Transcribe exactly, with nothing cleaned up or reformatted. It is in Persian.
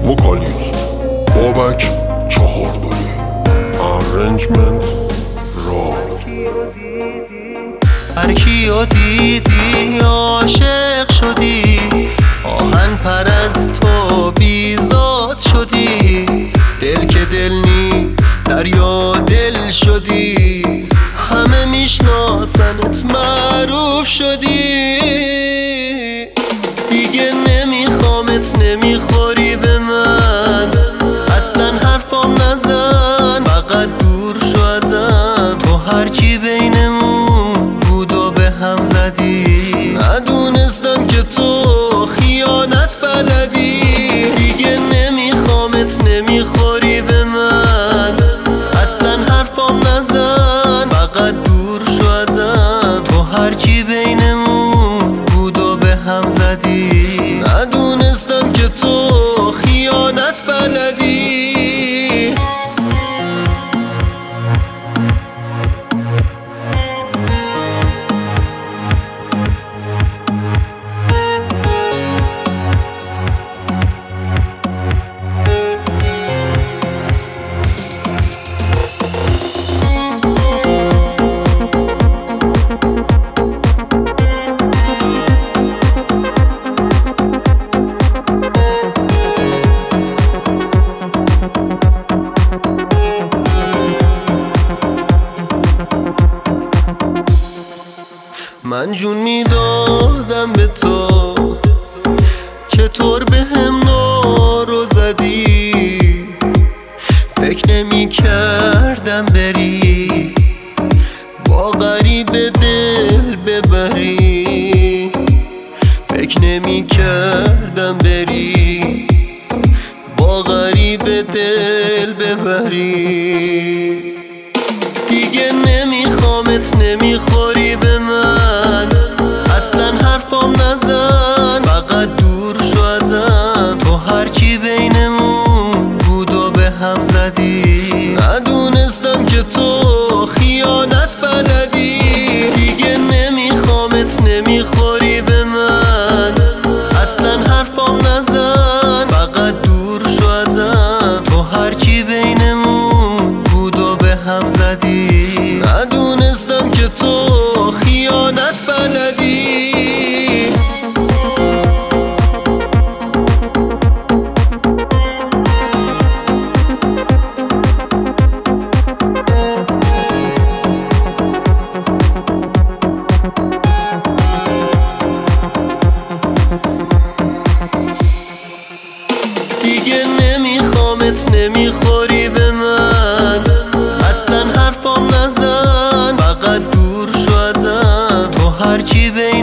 وکالیست بابک چهارداری. ارنجمنت راک. هر کیو دیدی عاشق شدی، آهن پر از تو بیزاد شدی. دل که دل نیست دریا دل شدی، همه میشناسنت معروف شدی. دیگه نمیخوامت نمیخوری به من، اصلا حرفام نزن، فقط دور شو ازم. تو هرچی بینمون بود و به هم زدی، ندونستم که تو خیانت بلدی. دیگه نمیخوامت نمیخوری به من، اصلا حرفام نزن، فقط دور شو ازم. تو هرچی بینمون بود و به هم زدی، ندونستم که تو خیانت بلدی. من جون میدادم به تو، چطور به هم نارو زدی. فکر نمی کردم بری با غریب دل ببری، فکر نمی کردم بری با غریب دل ببری. دیگه نمیخوامت نمیخوری به من، اصلا حرفام نزن، فقط دور شو ازم. تو هرچی بینمون بود و به هم زدی، ندونستم که تو خیانت بلدی. دیگه نمیخوامت نمیخوری به من، اصلا حرفام نزن، فقط دور شو ازم. تو هرچی بینمون بود و به هم زدی، ندونستم که تو خیانت بلدی. دیگه نمیخوامت نمیخوری به من، اصلا حرفام نزن، فقط دور شو ازم. تو هرچی بین